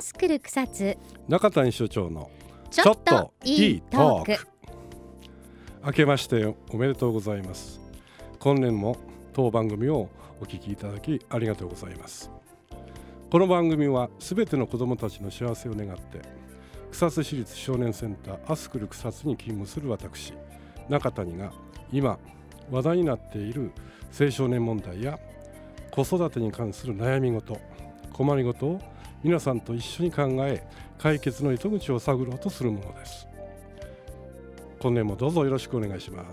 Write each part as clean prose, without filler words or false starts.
スクル草津中谷所長のちょっといいトーク。 明けましておめでとうございます。今年も当番組をお聞きいただきありがとうございます。この番組はすべての子どもたちの幸せを願って草津市立少年センターアスクル草津に勤務する私中谷が今話題になっている青少年問題や子育てに関する悩み事困りごとを皆さんと一緒に考え解決の糸口を探ろうとするものです。今年もどうぞよろしくお願いします。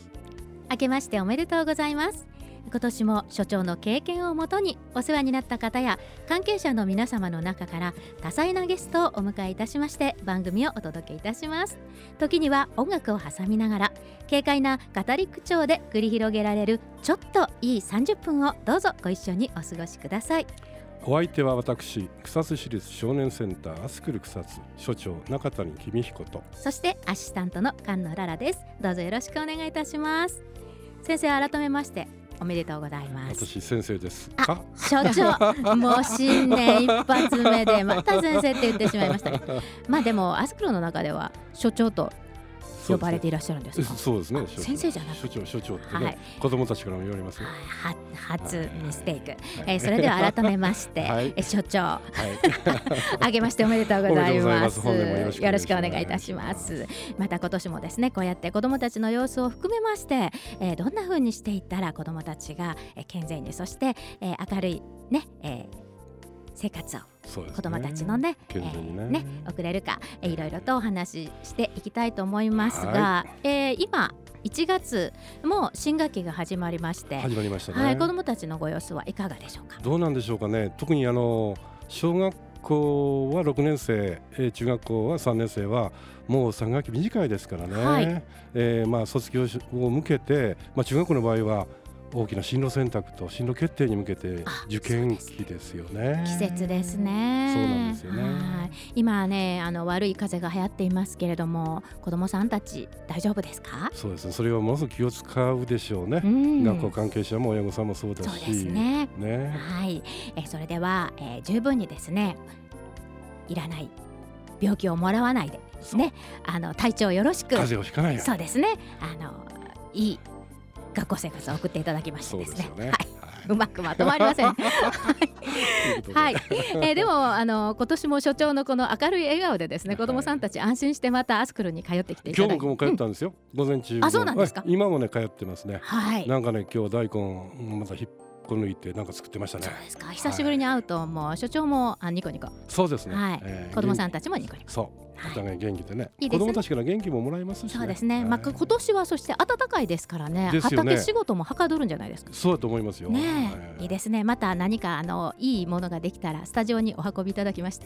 明けましておめでとうございます。今年も所長の経験をもとにお世話になった方や関係者の皆様の中から多彩なゲストをお迎えいたしまして番組をお届けいたします。時には音楽を挟みながら軽快な語り口調で繰り広げられるちょっといい30分をどうぞご一緒にお過ごしください。 お相手は私草津市立少年センターアスクル草津所長中谷公彦と、 そしてアシスタントの菅野ララです。どうぞよろしくお願いいたします。先生、改めましておめでとうございます。 私先生です。 所長もう新年一発目でまた先生って言ってしまいましたね。まあでもアスクルの中では所長と呼ばれていらっしゃるんですか？ そうですね。 先生じゃなくて所長ってね、子供たちからも言われますよ。 初ミステイク、それでは改めまして、所長、あげましておめでとうございます。よろしくお願いいたします。また今年もですね、こうやって子供たちの様子を含めまして、どんな風にしていったら子供たちが健全に、そして明るいね、生活を子どもたちのね、送れるか、いろいろとお話ししていきたいと思いますが、今1月も新学期が始まりまして始まりましたね。 子どもたちのご様子はいかがでしょうか？ どうなんでしょうかね。特に小学校は6年生、中学校は3年生はもう3学期短いですからね、卒業を向けて、中学校の場合は大きな進路選択と進路決定に向けて受験期ですよね。 季節ですね。 そうなんですよね。 今ね、悪い風が流行っていますけれども、子どもさんたち大丈夫ですか？ そうですね。それはものすごく気を使うでしょうね。学校関係者も親御さんもそうだし。 そうですね。それでは、十分にですね、いらない病気をもらわないでね、体調よろしく、 風邪をひかないように、そうですね、いい学校生活を送っていただきましてですね。うまくまとまりません。でも今年も所長のこの明るい笑顔でですね、子どもさんたち安心してまたアスクルに通ってきていただいて、 今日僕も通ったんですよ、午前中。 そうなんですか？ 今もね通ってますね。なんかね、今日大根また引っこ抜いてなんか作ってましたね。 そうですか。久しぶりに会うともう所長もニコニコ。 そうですね。 子どもさんたちもニコニコ。 そう。お互い元気でね。 いいですね。 子供たちから元気ももらえますしね。 そうですね。今年はそして暖かいですからね。畑仕事もはかどるんじゃないですか。 そうだと思いますよ。 いいですね。また何かいいものができたらスタジオにお運びいただきまして。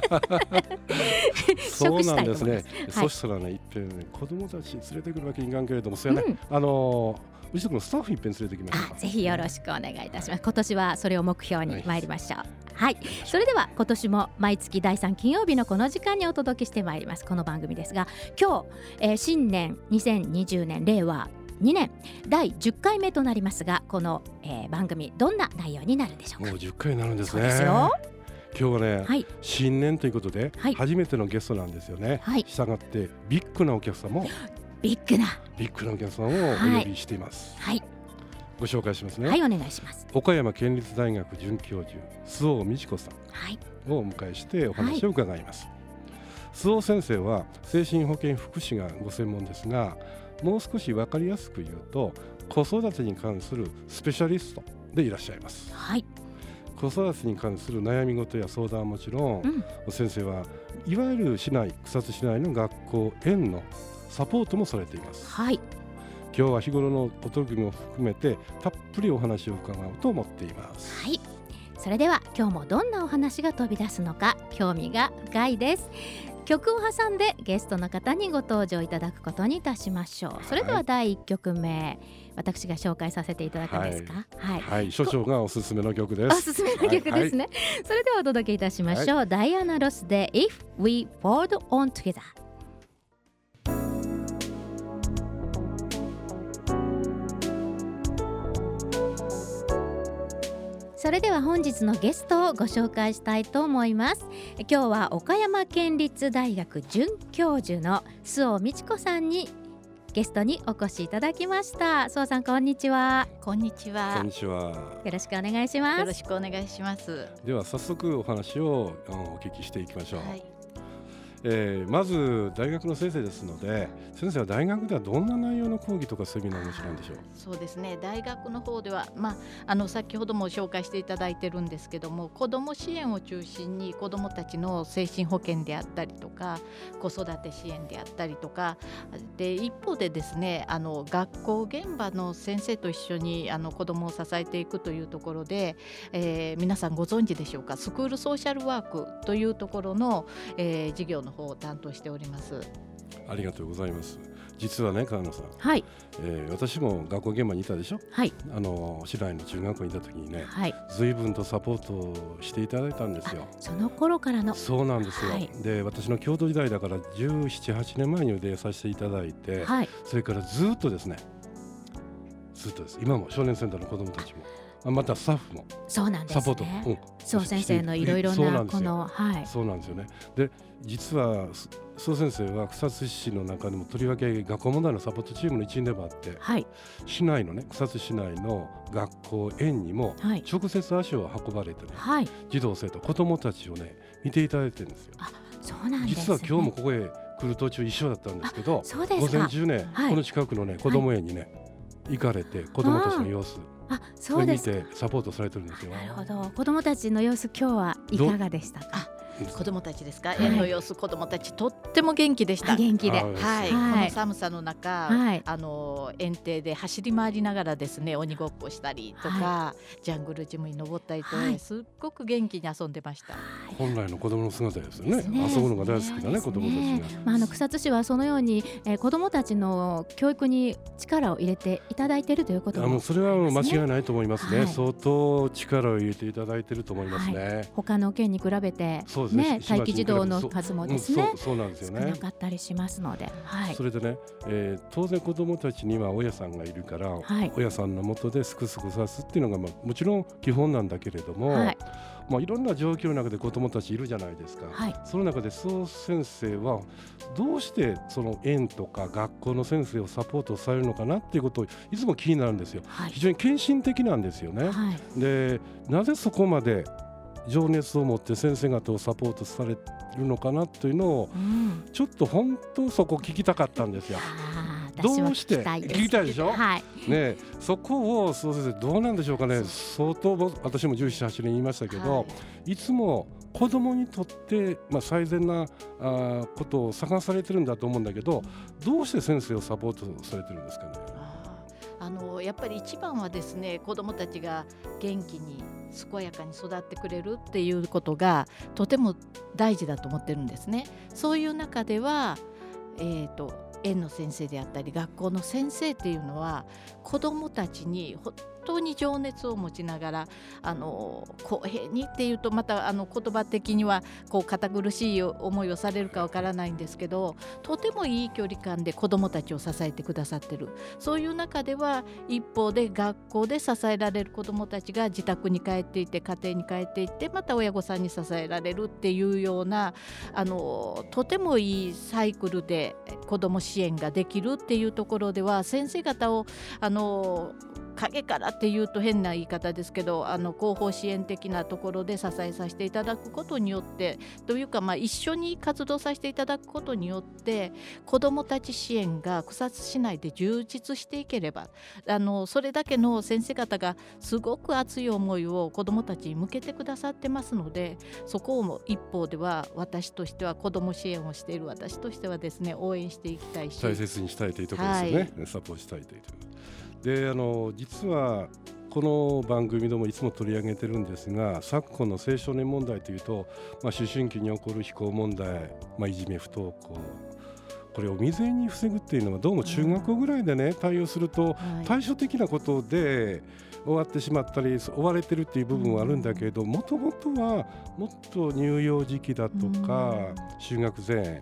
そうなんですね。そしたらね、いっぺんね、子供たち連れてくるわけにいかんけれども、そうやね。うちのスタッフいっぺん連れてきました。 ぜひよろしくお願いいたします。今年はそれを目標に参りましょう。それでは今年も毎月第3金曜日のこの時間にお届けしてまいりますこの番組ですが、今日、新年2020年令和2年第10回目となりますが、この、番組どんな内容になるでしょうか？ もう10回になるんですね。 そうですよ。 今日はね、新年ということで、初めてのゲストなんですよね。したがってビッグなお客様をビッグなお客様をお呼びしています。ご紹介しますね。 お願いします。 岡山県立大学准教授周防美智子さんをお迎えしてお話を伺います。周防先生は精神保健福祉がご専門ですが、もう少し分かりやすく言うと子育てに関するスペシャリストでいらっしゃいます。子育てに関する悩み事や相談はもちろん、先生はいわゆる草津市内の学校園のサポートもされています。今日は日頃のお取り組みも含めてたっぷりお話を伺おうと思っています。 それでは今日もどんなお話が飛び出すのか興味が深いです。曲を挟んでゲストの方にご登場いただくことにいたしましょう。それでは第1曲目、私が紹介させていただくんですか？ 所長がおすすめの曲です。 おすすめの曲ですね。それではお届けいたしましょう。ダイアナ・ロスで If We Hold On Together。 それでは本日のゲストをご紹介したいと思います。今日は岡山県立大学准教授の周防美智子さんにゲストにお越しいただきました。周防さん、こんにちは。 こんにちは。 こんにちは。 よろしくお願いします。 よろしくお願いします。 では早速お話をお聞きしていきましょう。 はい。 まず大学の先生ですので、先生は大学ではどんな内容の講義とかセミナーをお持ちなんでしょう。 そうですね、大学の方では、先ほども紹介していただいてるんですけども、子ども支援を中心に子どもたちの精神保健であったりとか子育て支援であったりとかで、一方でですね、学校現場の先生と一緒に子どもを支えていくというところで、皆さんご存知でしょうか、スクールソーシャルワークというところの、事業の方を担当しております。 ありがとうございます。実はね、川野さん、 はい、 私も学校現場にいたでしょ。 はい、 市内の中学校にいた時にね、 はい、 随分とサポートをしていただいたんですよ。 その頃からの。 そうなんですよ、 はい、 で私の京都時代だから17、8年前に出させていただいて、 はい、 それからずっとですね、ずっとです。今も少年センターの子どもたちもまたスタッフもそうなんですね、 サポート、 周防先生のいろいろなこの、はい、 そうなんですよね。で実は周防先生は草津市の中でもとりわけ学校問題のサポートチームの一員でもあって、はい、市内のね、草津市内の学校園にも直接足を運ばれてね、はい、児童生徒子どもたちをね見ていただいてるんですよ。 あ、そうなんですね。 実は今日もここへ来る途中一緒だったんですけど、 そうですか。 午前中ね、 はい、 この近くのね子ども園にね、行かれて子どもたちの様子そうですか。 見てサポートされてるんですよ。 なるほど。子どもたちの様子、今日はいかがでしたか。 子どもたちですか、園の様子、子どもたちとっても元気でした。 元気で、 はい、この寒さの中、園庭で走り回りながらですね、鬼ごっこしたりとか、ジャングルジムに登ったりと、すっごく元気に遊んでました。 本来の子どもの姿ですよね。遊ぶのが大好きだね、子どもたちが。草津市はそのように、子どもたちの教育に力を入れていただいているということも、 それは間違いないと思いますね。相当力を入れていただいていると思いますね。 他の県に比べてね、待機児童の数もですね、そうなんですよね、少なかったりしますので、 それでね、当然子どもたちには親さんがいるから、親さんの下ですくすくさすっていうのが、もちろん基本なんだけれども、いろんな状況の中で子どもたちいるじゃないですか。その中で周防先生はどうしてその園とか学校の先生をサポートされるのかなっていうことをいつも気になるんですよ。非常に献身的なんですよね。でなぜそこまで情熱を持って先生方をサポートされるのかなというのを、ちょっと本当そこ聞きたかったんですよ。どうして聞きたいでしょ、ね、そこを周防先生どうなんでしょうかね。相当私も17、8年言いましたけど、いつも子どもにとって、最善なことを探されてるんだと思うんだけど、どうして先生をサポートされてるんですかね。 やっぱり一番はですね、子どもたちが元気に健やかに育ってくれるっていうことがとても大事だと思ってるんですね。そういう中では、園の先生であったり学校の先生っていうのは子どもたちに本当に情熱を持ちながら、公平にっていうとまた言葉的には堅苦しい思いをされるかわからないんですけど、とてもいい距離感で子どもたちを支えてくださってる。そういう中では一方で学校で支えられる子どもたちが自宅に帰っていて家庭に帰っていってまた親御さんに支えられるっていうようなとてもいいサイクルで子ども支援ができるっていうところでは、先生方を陰からっていうと変な言い方ですけど、後方支援的なところで支えさせていただくことによってというか、一緒に活動させていただくことによって子どもたち支援が草津市内で充実していければ、それだけの先生方がすごく熱い思いを子どもたちに向けてくださってますので、そこをも一方では私としては子ども支援をしている私としてはですね、応援していきたいし大切にしたいというところですよね、サポートしたいというところで、実はこの番組でもいつも取り上げてるんですが、昨今の青少年問題というと、思春期に起こる非行問題、いじめ不登校、これを未然に防ぐっていうのはどうも中学校ぐらいでね、対応すると対処的なことで終わってしまったり追われてるっていう部分はあるんだけど、もともとはもっと乳幼児期だとか就学前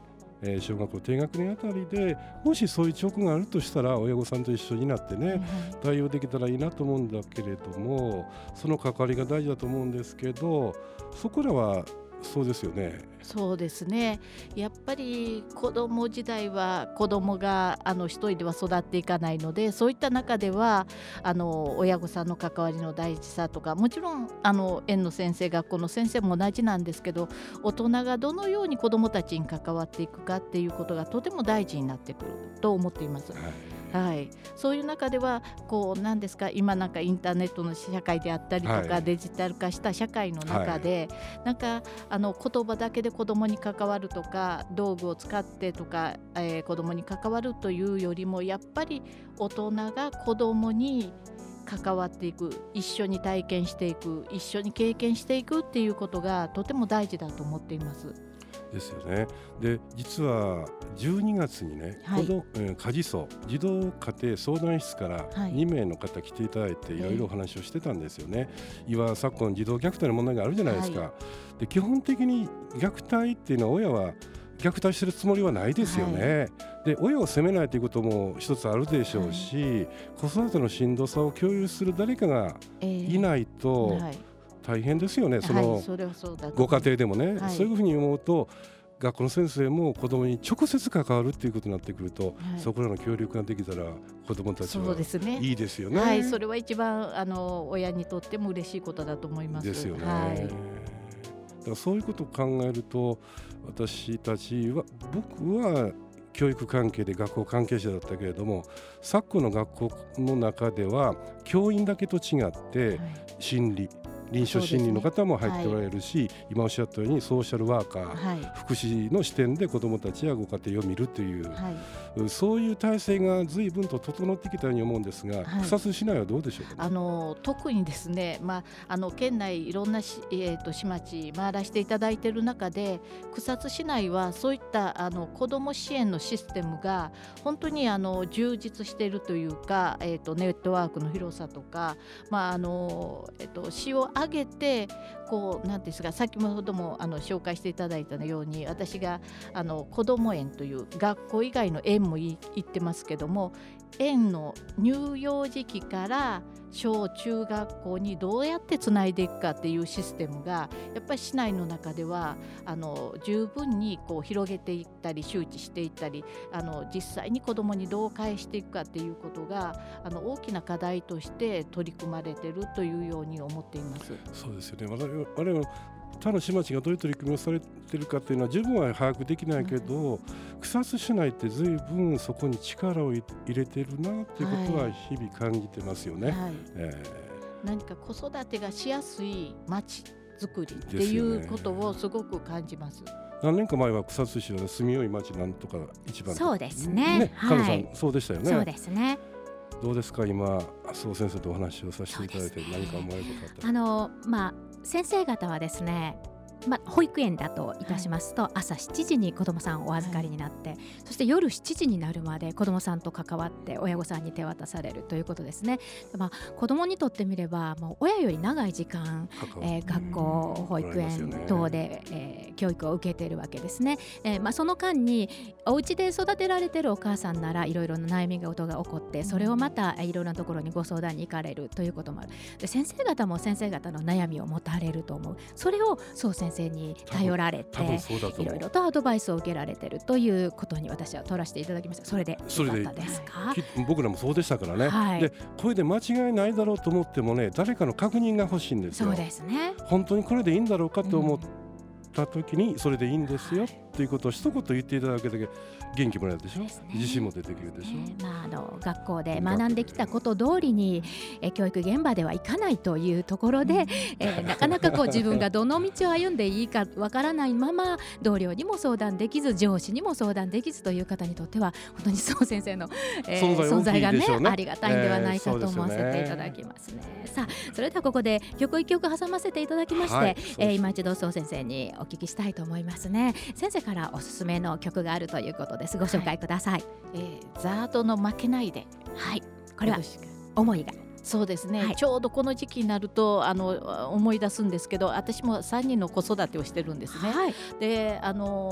小学校低学年あたりでもしそういう兆候があるとしたら親御さんと一緒になってね、対応できたらいいなと思うんだけれども、その関わりが大事だと思うんですけど、そこらはそうですよね。 そうですね。やっぱり子供時代は子供が一人では育っていかないので、そういった中では親御さんの関わりの大事さとか、もちろん園の先生、学校の先生も同じなんですけど、大人がどのように子供たちに関わっていくかっていうことがとても大事になってくると思っています。はい、そういう中では何ですか、今なんかインターネットの社会であったりとか、デジタル化した社会の中で、なんか言葉だけで子どもに関わるとか、道具を使ってとか、子どもに関わるというよりも、やっぱり大人が子どもに関わっていく、一緒に体験していく、一緒に経験していくっていうことがとても大事だと思っています。 ですよね。で、実は12月にね、家事層児童家庭相談室から2名の方来ていただいて、いろいろお話をしてたんですよね。昨今児童虐待の問題があるじゃないですか。で、基本的に虐待っていうのは親は虐待してるつもりはないですよね。で、親を責めないということも一つあるでしょうし、子育てのしんどさを共有する誰かがいないと大変ですよね。それはそうだとご家庭でもね、そういうふうに思うと、学校の先生も子どもに直接関わるっていうことになってくると、そこらの協力ができたら子どもたちはいいですよね。 それは一番親にとっても嬉しいことだと思います。 ですよね。だからそういうことを考えると、私たちは、僕は教育関係で学校関係者だったけれども、昨今の学校の中では教員だけと違って臨床心理の方も入っておられるし、今おっしゃったようにソーシャルワーカー、福祉の視点で子どもたちやご家庭を見るという、そういう体制が随分と整ってきたように思うんですが、草津市内はどうでしょうかね。 特にですね、県内いろんな市町回らせていただいている中で、草津市内はそういった子ども支援のシステムが本当に充実しているというか、ネットワークの広さとか、市を挙げてなんですが、先ほども紹介していただいたように、私が子ども園という学校以外の園も行ってますけども、園の乳幼児期から小中学校にどうやってつないでいくかっていうシステムが、やっぱり市内の中では十分に広げていったり周知していったり、実際に子どもにどう返していくかっていうことが大きな課題として取り組まれているというように思っています。 そうですよね。我々他の市町がどういう取り組みをされているかというのは十分は把握できないけど、草津市内って随分そこに力を入れているなということは日々感じてますよね。 何か子育てがしやすい町づくりっていうことをすごく感じます。 何年か前は草津市は住みよい町なんとか一番、 そうですね。 加野さん、そうでしたよね。 そうですね。 どうですか、今そう先生とお話をさせていただいて、何か思われることあったら。 先生方はですね、保育園だといたしますと、朝7時に子どもさんお預かりになって、そして夜7時になるまで子どもさんと関わって親御さんに手渡されるということですね。子どもにとってみれば、もう親より長い時間、学校保育園等で、教育を受けているわけですね。その間にお家で育てられているお母さんならいろいろな悩み事が起こって、それをまたいろんなところにご相談に行かれるということもある。で、先生方も先生方の悩みを持たれると思う。それをそう先生に頼られていろいろとアドバイスを受けられているということに私は取らせていただきました。それでよかったですか？ 僕らもそうでしたからね。で、これで間違いないだろうと思ってもね、誰かの確認が欲しいんですよ。 そうですね。 本当にこれでいいんだろうかと思った時に、それでいいんですよということを一言言っていただけで元気もらえるでしょ、自信も出てくるでしょ。 学校で学んできたこと通りに教育現場ではいかないというところで、なかなか自分がどの道を歩んでいいかわからないまま、同僚にも相談できず上司にも相談できずという方にとっては、本当にそう先生の、存在がね、ありがたいんではないかと思わせていただきますね。さあ、それではここで曲一曲挟ませていただきまして、今一度そう先生にお聞きしたいと思いますね。先生からおすすめの曲があるということです。ご紹介ください。 ザードの負けないで。 これは思いが。 そうですね、ちょうどこの時期になると思い出すんですけど、私も3人の子育てをしてるんですね。で、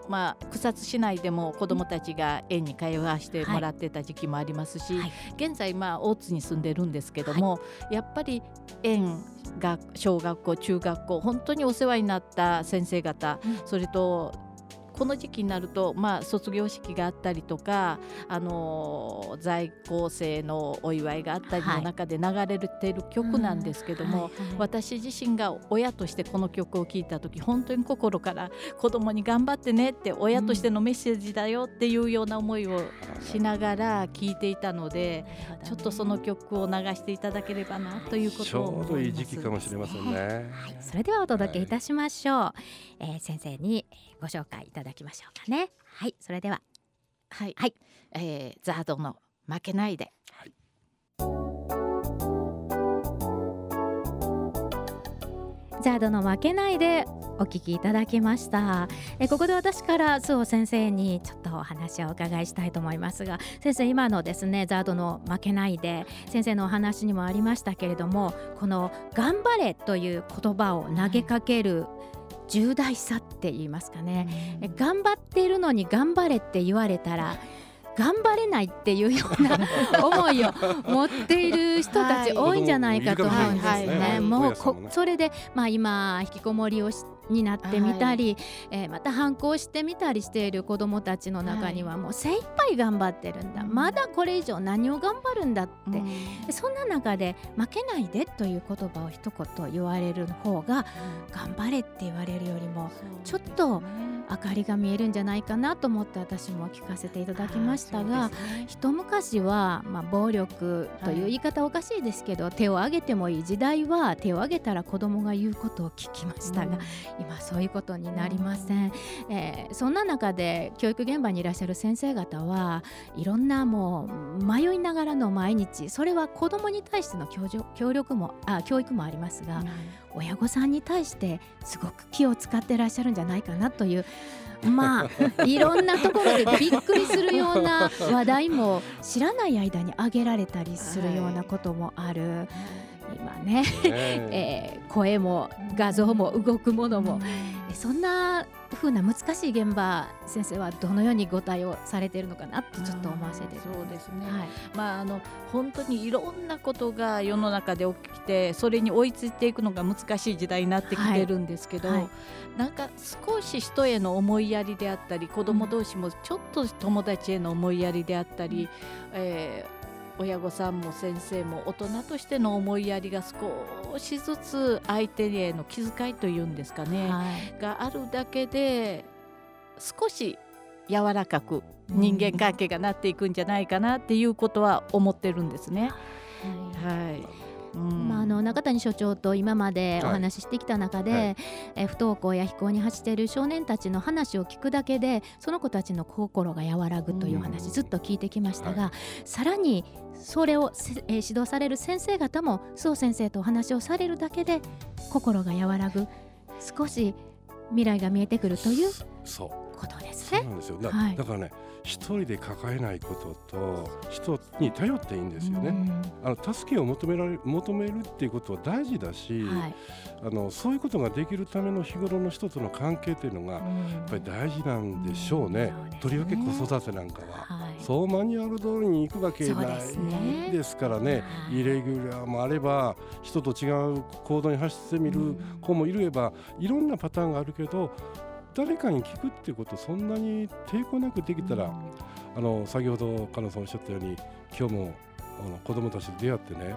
草津市内でも子どもたちが園に通わせてもらってた時期もありますし、現在大津に住んでるんですけども、やっぱり園が小学校中学校本当にお世話になった先生方、それとこの時期になると、卒業式があったりとか、在校生のお祝いがあったりの中で流れている曲なんですけども、私自身が親としてこの曲を聴いた時、本当に心から子供に頑張ってねって、親としてのメッセージだよっていうような思いをしながら聴いていたので、ちょっとその曲を流していただければなということを思います。 ちょうどいい時期かもしれませんね。 それではお届けいたしましょう。先生にご紹介いただきましょうかね。それではザードの負けないで。 ザードの負けないでお聞きいただきました。ここで私から周防先生にちょっとお話をお伺いしたいと思いますが、先生、今のですねザードの負けないで、先生のお話にもありましたけれども、この頑張れという言葉を投げかける重大さって言いますかね、頑張っているのに頑張れって言われたら頑張れないっていうような思いを持っている人たち多いんじゃないかと思うんですね。もうそれで、今引きこもりをになってみたり、また反抗してみたりしている子どもたちの中には、もう精一杯頑張ってるんだ、まだこれ以上何を頑張るんだって、そんな中で負けないでという言葉を一言言われる方が、頑張れって言われるよりもちょっと明かりが見えるんじゃないかなと思って私も聞かせていただきましたが、一昔は、暴力という言い方おかしいですけど、手を挙げてもいい時代は手を挙げたら子供が言うことを聞きましたが、今そういうことになりません。そんな中で教育現場にいらっしゃる先生方はいろんなもう迷いながらの毎日、それは子どもに対しての教育もありますが、親御さんに対してすごく気を使ってらっしゃるんじゃないかなという、いろんなところでびっくりするような話題も知らない間に挙げられたりするようなこともある。今ね、声も画像も動くものも、そんな風な難しい現場、先生はどのようにご対応されているのかなとちょっと思わせて。 そうですね、本当にいろんなことが世の中で起きて、それに追いついていくのが難しい時代になってきてるんですけど、なんか少し人への思いやりであったり、子ども同士もちょっと友達への思いやりであったり、親御さんも先生も大人としての思いやりが少しずつ相手への気遣いというんですかね、があるだけで少し柔らかく人間関係がなっていくんじゃないかなっていうことは思ってるんですね。 中谷所長と今までお話ししてきた中で、不登校や非行に走っている少年たちの話を聞くだけでその子たちの心が和らぐという話、ずっと聞いてきましたが、さらにそれを、指導される先生方も周防先生とお話をされるだけで心が和らぐ、少し未来が見えてくるということですね。 そうなんですよ。だからね、一人で抱えないことと人に頼っていいんですよね。助けを求めるっていうことは大事だし、そういうことができるための日頃の人との関係っていうのがやっぱり大事なんでしょうね。とりわけ子育てなんかは、そうマニュアル通りに行くわけないですからね。イレギュラーもあれば、人と違う行動に走ってみる子もいれば、いろんなパターンがあるけど、誰かに聞くっていうことそんなに抵抗なくできたら、先ほど加納さんおっしゃったように、今日も子どもたちと出会ってね、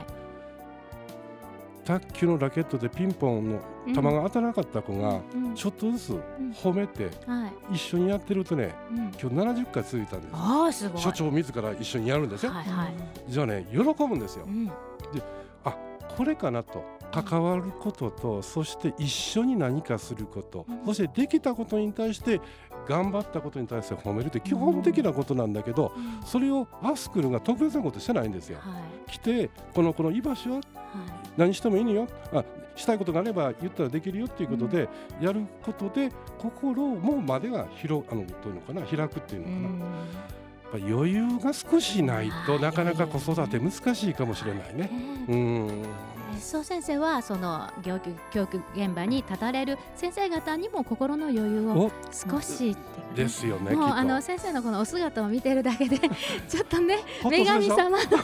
卓球のラケットでピンポンの球が当たらなかった子がちょっとずつ褒めて一緒にやってるとね、今日70回続いたんです。所長自ら一緒にやるんですよ。じゃあね、喜ぶんですよ。で、これかなと。関わることと、そして一緒に何かすること、そしてできたことに対して頑張ったことに対して褒めるって基本的なことなんだけど、それをアスクルが特別なことしてないんですよ。来て、この居場所は何してもいいのよ、したいことがあれば言ったらできるよっていうことでやることで、心もまでが開くっていうのかな。 ぱ余裕が少しないとなかなか子育て難しいかもしれないね。 そう先生はその教育現場に立たれる先生方にも心の余裕を少しですよね。 もう先生のこのお姿を見てるだけでちょっとね女神様でし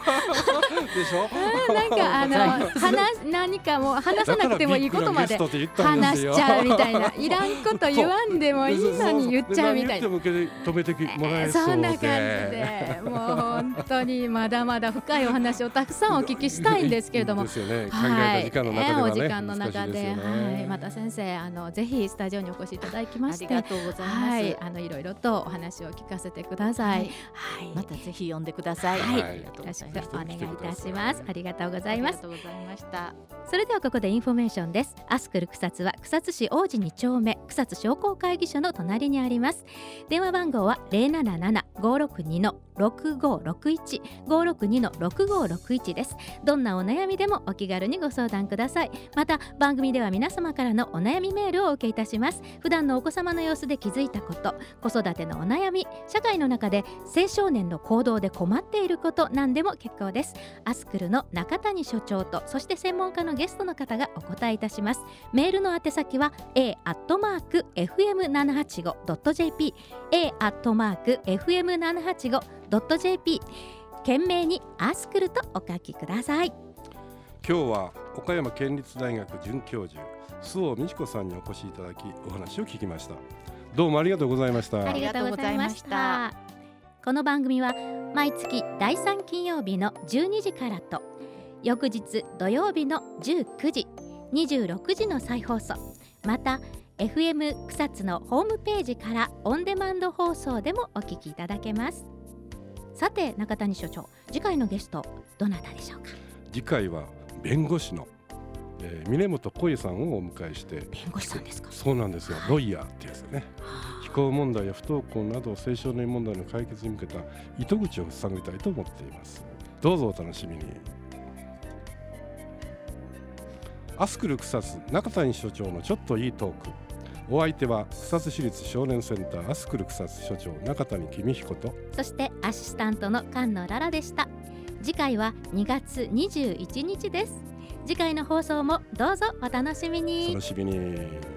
ょなんか何かもう話さなくてもいいことまで話しちゃうみたいな、いらんこと言わんでもいいのに言っちゃうみたいな、 止めてもらえそうで、 そんな感じでもう本当にまだまだ深いお話をたくさんお聞きしたいんですけれども、 ですよね、考えた時間の中ではね、 お時間の中で、また先生ぜひスタジオにお越しいただきまして、 ありがとうございます。 いろいろとお話を聞かせてください。 またぜひ呼んでください。 よろしくお願いいたします。ありがとうございます。 ありがとうございました。 それではここでインフォメーションです。アスクル草津は草津市王子2丁目草津商工会議所の隣にあります。電話番号は 077-562-6561 562-6561 です。どんなお悩みでもお気軽にご相談ください。また番組では皆様からのお悩みメールをお受けいたします。普段のお子様の様子で気づいたこと、子育てのお悩み、社会の中で青少年の行動で困っていること、何でも結構です。アスクルの中谷所長とそして専門家のゲストの方がお答えいたします。メールの宛先は a@fm785.jp a@fm785.jp 懸命にアスクルとお書きください。 今日は岡山県立大学准教授周防美智子さんにお越しいただきお話を聞きました。どうもありがとうございました。 ありがとうございました。この番組は毎月第3金曜日の12時からと翌日土曜日の19時、26時の再放送、また FM 草津のホームページからオンデマンド放送でもお聞きいただけます。さて中谷所長、次回のゲストどなたでしょうか？ 次回は弁護士の峰本浩さんをお迎えして。 弁護士さんですか？ そうなんですよ、ロイヤーってやつね。非行問題や不登校など青少年問題の解決に向けた糸口を探りたいと思っています。どうぞお楽しみに。アスクル草津中谷所長のちょっといいトーク。お相手は草津市立少年センターアスクル草津所長中谷公彦と、 そしてアシスタントの菅野ララでした。次回は2月21日です。次回の放送もどうぞお楽しみに。 楽しみに。